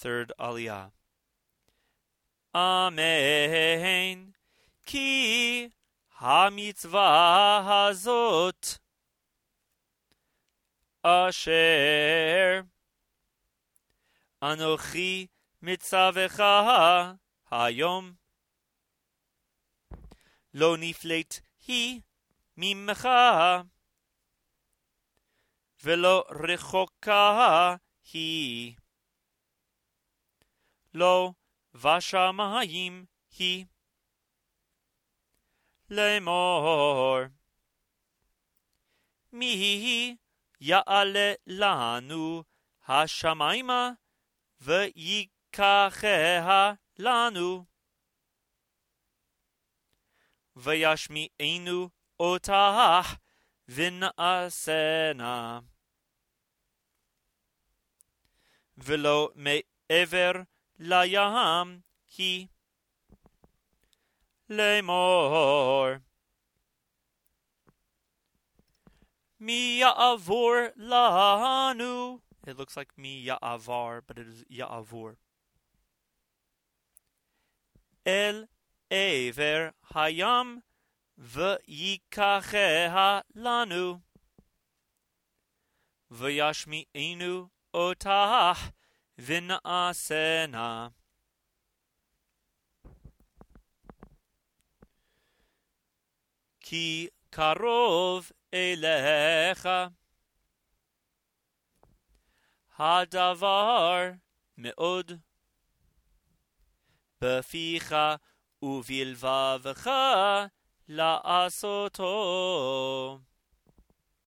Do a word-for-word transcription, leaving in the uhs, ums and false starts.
third Aliyah. Amen. Ki ha-mitzvah hazot asher anochi mitzavecha hayom lo niflet hi mimcha velo rechoka hi lo vashamayim hi lemor mi ya'ale lanu hashamayma v'yikacheha lanu v'yashmi'enu otah v'na'asena v'lo me'ever layam hi lemor mi ya'avor lanu. It looks like mi ya'avar, but it is ya'avor. El ever hayam v'yikacheha lanu v'yashmi'enu otah v'na'asena. Ki karov elecha hadavar me'od beficha uvilvavecha la'asoto.